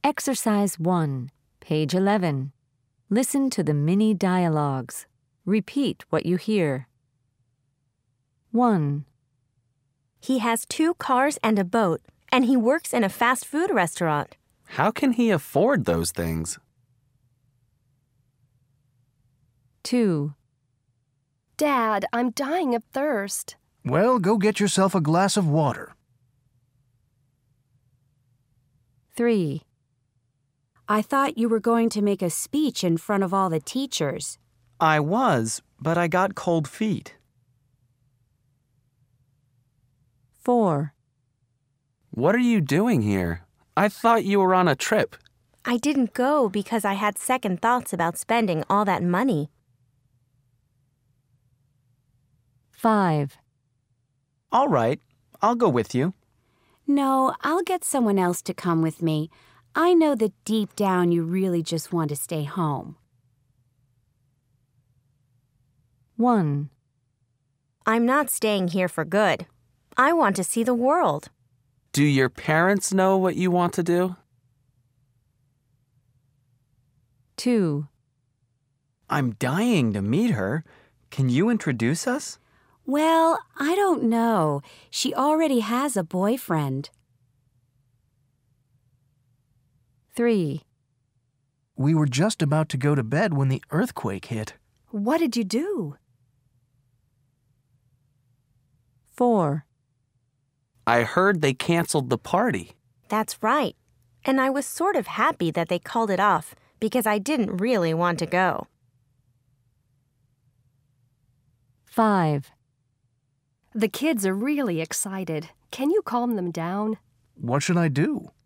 Exercise 1, page 11. Listen to the mini dialogues. Repeat what you hear. 1, He has 2 cars and a boat, and he works in a fast food restaurant. How can he afford those things? 2, Dad, I'm dying of thirst. Well, go get yourself a glass of water. 3, I thought you were going to make a speech in front of all the teachers. I was, but I got cold feet. 4, What are you doing here? I thought you were on a trip. I didn't go because I had second thoughts about spending all that money. 5, All right, I'll go with you. No, I'll get someone else to come with me. I know that deep down you really just want to stay home. 1, I'm not staying here for good. I want to see the world. Do your parents know what you want to do? 2, I'm dying to meet her. Can you introduce us? Well, I don't know. She already has a boyfriend. 3, We were just about to go to bed when the earthquake hit. What did you do? 4, I heard they canceled the party. That's right. And I was sort of happy that they called it off because I didn't really want to go. 5, The kids are really excited. Can you calm them down? What should I do?